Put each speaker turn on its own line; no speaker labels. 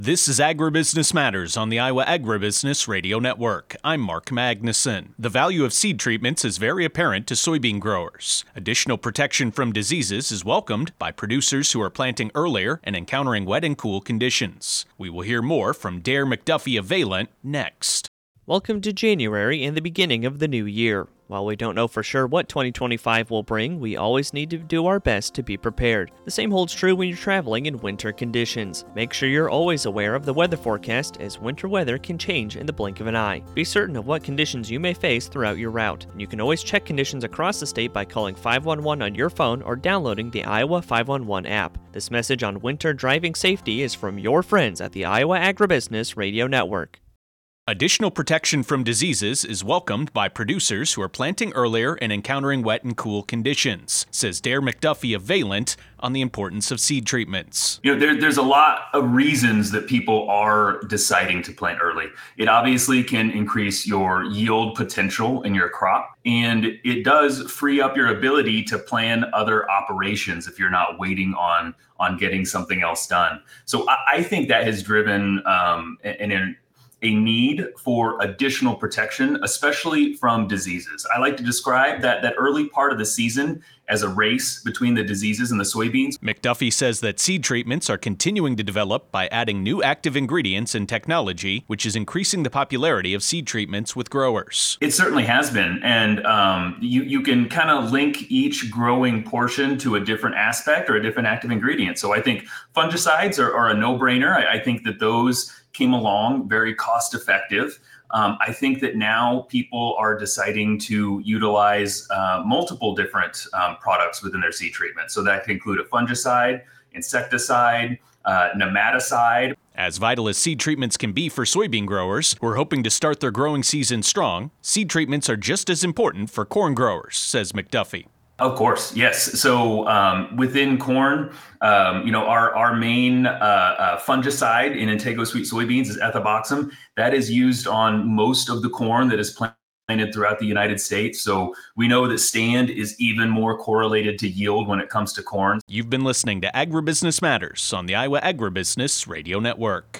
This is Agribusiness Matters on the Iowa Agribusiness Radio Network. I'm Mark Magnuson. The value of seed treatments is very apparent to soybean growers. Additional protection from diseases is welcomed by producers who are planting earlier and encountering wet and cool conditions. We will hear more from Dare McDuffie of Valent next.
Welcome to January and the beginning of the new year. While we don't know for sure what 2025 will bring, we always need to do our best to be prepared. The same holds true when you're traveling in winter conditions. Make sure you're always aware of the weather forecast, as winter weather can change in the blink of an eye. Be certain of what conditions you may face throughout your route. You can always check conditions across the state by calling 511 on your phone or downloading the Iowa 511 app. This message on winter driving safety is from your friends at the Iowa Agribusiness Radio Network.
Additional protection from diseases is welcomed by producers who are planting earlier and encountering wet and cool conditions, says Dare McDuffie of Valent on the importance of seed treatments.
There's a lot of reasons that people are deciding to plant early. It obviously can increase your yield potential in your crop, and it does free up your ability to plan other operations if you're not waiting on getting something else done. So I think that has driven a need for additional protection, especially from diseases. I like to describe that early part of the season as a race between the diseases and the soybeans.
McDuffie says that seed treatments are continuing to develop by adding new active ingredients and technology, which is increasing the popularity of seed treatments with growers.
It certainly has been. And you can kind of link each growing portion to a different aspect or a different active ingredient. So I think fungicides are a no-brainer. I think that those came along very cost effective. I think that now people are deciding to utilize multiple different products within their seed treatment. So that can include a fungicide, insecticide, nematicide.
As vital as seed treatments can be for soybean growers who are hoping to start their growing season strong, seed treatments are just as important for corn growers, says McDuffie.
Of course, yes. So within corn, our main fungicide in Intego sweet soybeans is ethoboxam. That is used on most of the corn that is planted throughout the United States. So we know that stand is even more correlated to yield when it comes to corn.
You've been listening to Agribusiness Matters on the Iowa Agribusiness Radio Network.